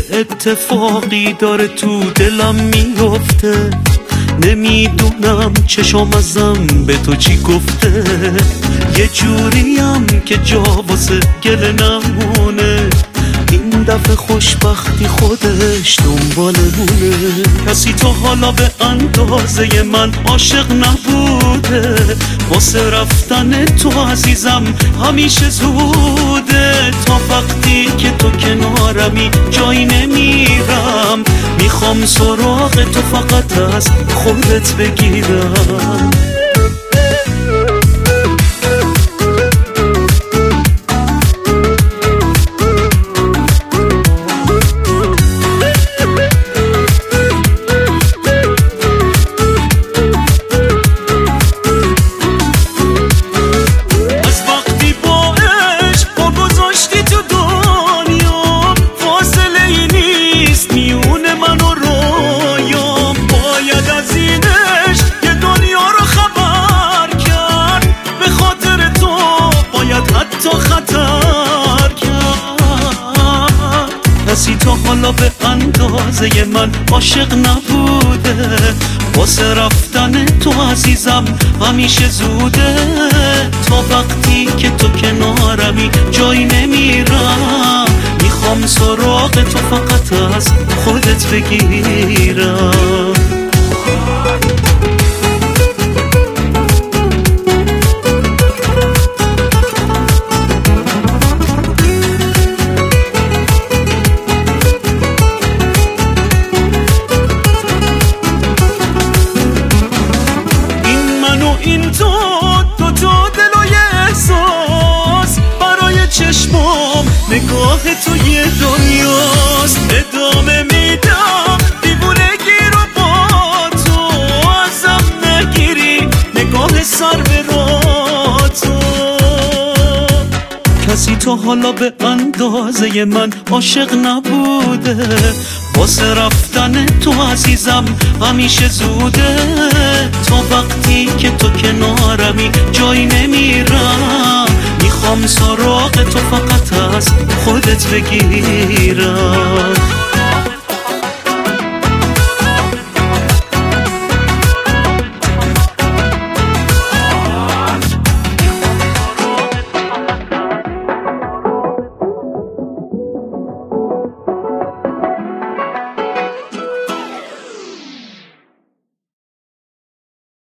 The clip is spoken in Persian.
اتفاقی داره تو دلم میفته، نمیدونم چشم ازم به تو چی گفته. یه جوریم که جا واسه گله نمونه، این دفعه خوشبختی خودش دنبالمونه. کسی تا حالا به اندازه من عاشق نبوده، واسه رفتن تو عزیزم همیشه زوده. تا وقتی که تو کنارمی جایی نمیرم، میخوام سراغ تو فقط از خودت بگیرم. کسی تا حالا به اندازه من عاشق نبوده، واسه رفتن تو عزیزم همیشه زوده. تا وقتی که تو کنارمی جایی نمیرم، میخوام سراغ تو فقط از خودت بگیرم. این تو دل و یه احساس، برای چشمام نگاه تو یه دنیاست. ادامه میدم دیوونگی رو با تو، ازم نگیری نگاه سر به راه تو. کسی تا حالا به اندازه من عاشق نبوده، واسه رفتن تو عزیزم همیشه زوده. تا وقتی که تو کنارمی جایی نمیرم، میخوام سراغ تو فقط از خودت بگیرم.